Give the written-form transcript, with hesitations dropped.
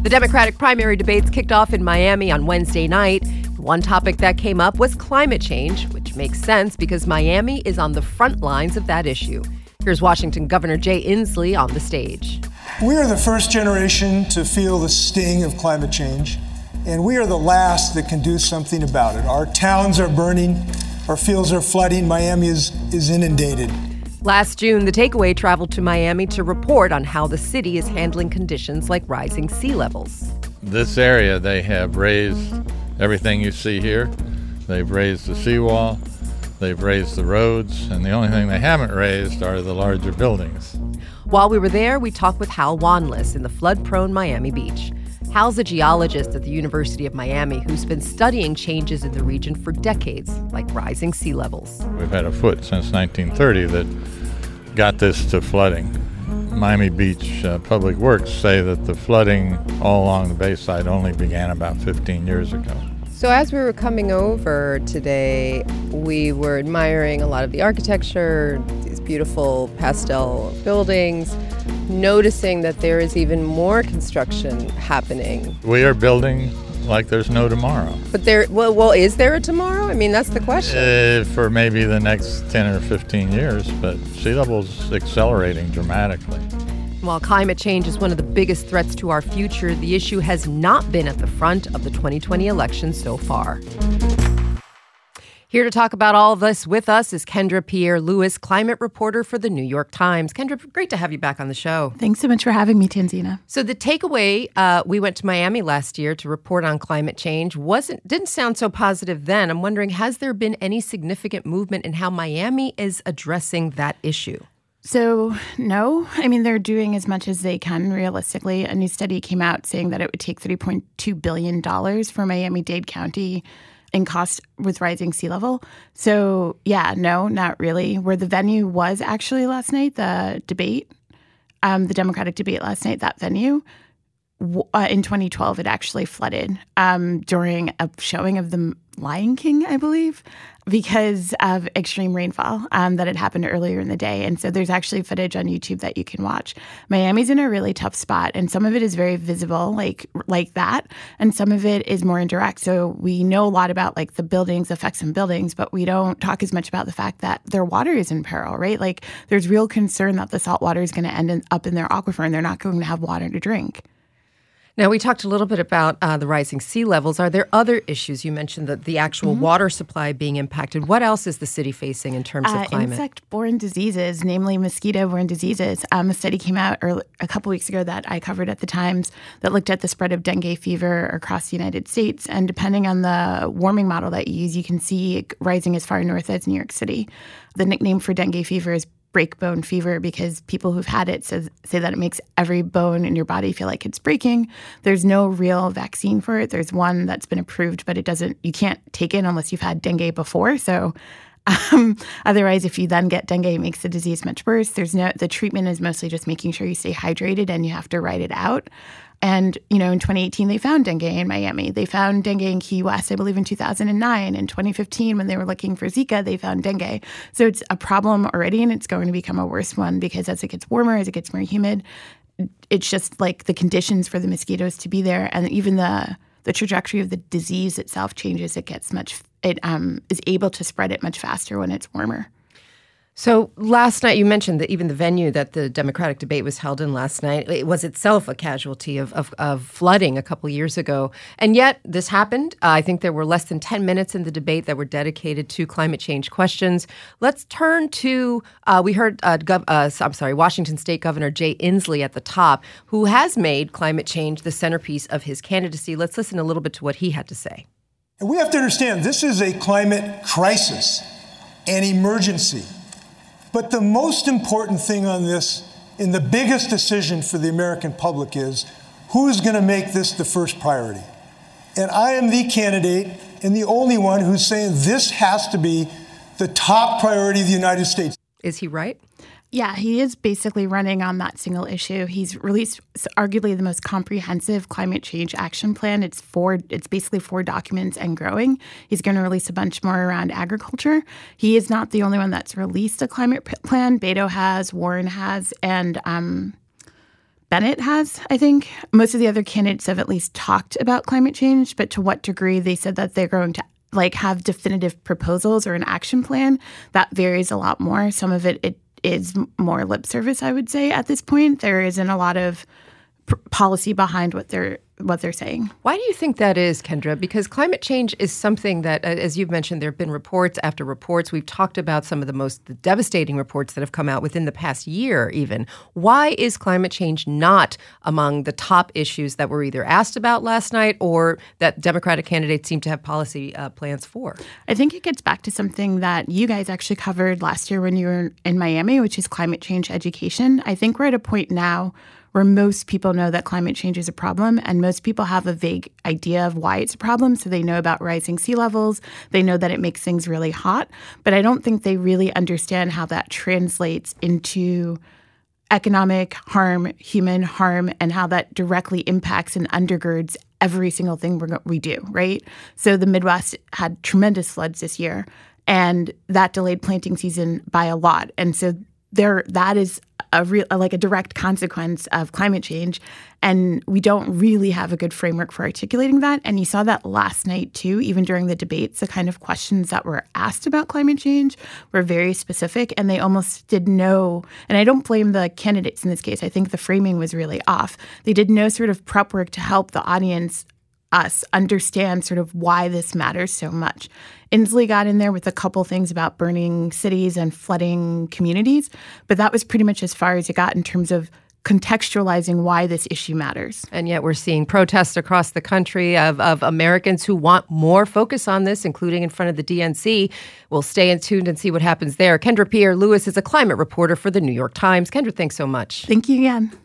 The Democratic primary debates kicked off in Miami on Wednesday night. One topic that came up was climate change, which makes sense because Miami is on the front lines of that issue. Here's Washington Governor Jay Inslee on the stage. We are the first generation to feel the sting of climate change, and we are the last that can do something about it. Our towns are burning, our fields are flooding, Miami is inundated. Last June, The Takeaway traveled to Miami to report on how the city is handling conditions like rising sea levels. This area, they have raised everything you see here. They've raised the seawall, they've raised the roads, and the only thing they haven't raised are the larger buildings. While we were there, we talked with Hal Wanless in the flood-prone Miami Beach. Hal's a geologist at the University of Miami who's been studying changes in the region for decades, like rising sea levels. We've had a foot since 1930 that got this to flooding. Miami Beach Public Works say that the flooding all along the bayside only began about 15 years ago. So as we were coming over today, we were admiring a lot of the architecture, these beautiful pastel buildings, noticing that there is even more construction happening. We are building like there's no tomorrow. But is there a tomorrow? I mean, that's the question. For maybe the next 10 or 15 years, but sea level's accelerating dramatically. While climate change is one of the biggest threats to our future, the issue has not been at the front of the 2020 election so far. Here to talk about all of this with us is Kendra Pierre-Louis, climate reporter for The New York Times. Kendra, great to have you back on the show. Thanks so much for having me, Tanzina. So the takeaway, we went to Miami last year to report on climate change. Didn't sound so positive then. I'm wondering, has there been any significant movement in how Miami is addressing that issue? So, no. I mean, they're doing as much as they can, realistically. A new study came out saying that it would take $3.2 billion for Miami-Dade County in cost with rising sea level. So, yeah, no, not really. Where the venue was actually last night, the debate, the Democratic debate last night, that venue, in 2012, it actually flooded during a showing of The Lion King, I believe, because of extreme rainfall that had happened earlier in the day. And so there's actually footage on YouTube that you can watch. Miami's in a really tough spot, and some of it is very visible, like that, and some of it is more indirect. So we know a lot about like the buildings, effects on buildings, but we don't talk as much about the fact that their water is in peril, right? Like there's real concern that the salt water is going to end up in their aquifer and they're not going to have water to drink. Now, we talked a little bit about the rising sea levels. Are there other issues? You mentioned that the actual water supply being impacted. What else is the city facing in terms of climate? Insect-borne diseases, namely mosquito-borne diseases. A study came out a couple weeks ago that I covered at the Times that looked at the spread of dengue fever across the United States. And depending on the warming model that you use, you can see it rising as far north as New York City. The nickname for dengue fever is break-bone fever because people who've had it say that it makes every bone in your body feel like it's breaking. There's no real vaccine for it. There's one that's been approved, but you can't take it unless you've had dengue before. So otherwise, if you then get dengue, it makes the disease much worse. The treatment is mostly just making sure you stay hydrated and you have to ride it out. And, in 2018, they found dengue in Miami. They found dengue in Key West, I believe, in 2009. In 2015, when they were looking for Zika, they found dengue. So it's a problem already, and it's going to become a worse one because as it gets warmer, as it gets more humid, it's just like the conditions for the mosquitoes to be there. And even the trajectory of the disease itself changes. It is able to spread it much faster when it's warmer. So last night, you mentioned that even the venue that the Democratic debate was held in last night, it was itself a casualty of flooding a couple years ago. And yet this happened. I think there were less than 10 minutes in the debate that were dedicated to climate change questions. Let's turn to, we heard Washington State Governor Jay Inslee at the top, who has made climate change the centerpiece of his candidacy. Let's listen a little bit to what he had to say. And we have to understand this is a climate crisis, an emergency. But the most important thing on this, and the biggest decision for the American public is, who is going to make this the first priority? And I am the candidate and the only one who's saying this has to be the top priority of the United States. Is he right? Yeah, he is basically running on that single issue. He's released arguably the most comprehensive climate change action plan. It's basically 4 documents and growing. He's going to release a bunch more around agriculture. He is not the only one that's released a climate plan. Beto has, Warren has, and Bennett has, I think. Most of the other candidates have at least talked about climate change, but to what degree they said that they're going to have definitive proposals or an action plan, that varies a lot more. Some of it is more lip service, I would say, at this point. There isn't a lot of policy behind what they're saying. Why do you think that is, Kendra? Because climate change is something that, as you've mentioned, there have been reports after reports. We've talked about some of the most devastating reports that have come out within the past year even. Why is climate change not among the top issues that were either asked about last night or that Democratic candidates seem to have policy plans for? I think it gets back to something that you guys actually covered last year when you were in Miami, which is climate change education. I think we're at a point now where most people know that climate change is a problem, and most people have a vague idea of why it's a problem. So they know about rising sea levels. They know that it makes things really hot. But I don't think they really understand how that translates into economic harm, human harm, and how that directly impacts and undergirds every single thing we do, right? So the Midwest had tremendous floods this year, and that delayed planting season by a lot. And so that is a direct consequence of climate change, and we don't really have a good framework for articulating that. And you saw that last night too, even during the debates. The kind of questions that were asked about climate change were very specific, and they almost did no. And I don't blame the candidates in this case. I think the framing was really off. They did no sort of prep work to help the audience, us, understand sort of why this matters so much. Inslee got in there with a couple things about burning cities and flooding communities, but that was pretty much as far as it got in terms of contextualizing why this issue matters. And yet we're seeing protests across the country of Americans who want more focus on this, including in front of the DNC. We'll stay tuned and see what happens there. Kendra Pierre-Louis is a climate reporter for the New York Times. Kendra, thanks so much. Thank you again.